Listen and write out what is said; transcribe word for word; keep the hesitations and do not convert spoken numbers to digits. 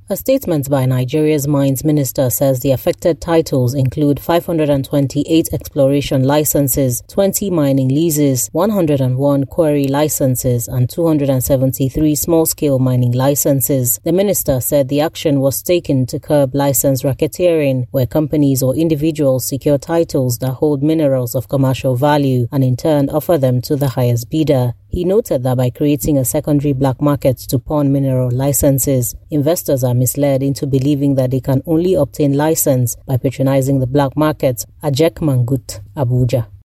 A statement by Nigeria's Mines Minister says the affected titles include five hundred twenty-eight exploration licenses, twenty mining leases, one hundred one quarry licenses, and two hundred seventy-three small-scale mining licenses. The minister said the action was taken to curb license racketeering, where companies or individuals secure titles that hold minerals of commercial value and in turn offer them to the highest bidder. He noted that by creating a secondary black market to pawn mineral licenses, investors are misled into believing that they can only obtain license by patronizing the black market. Ajek Mangut, Abuja.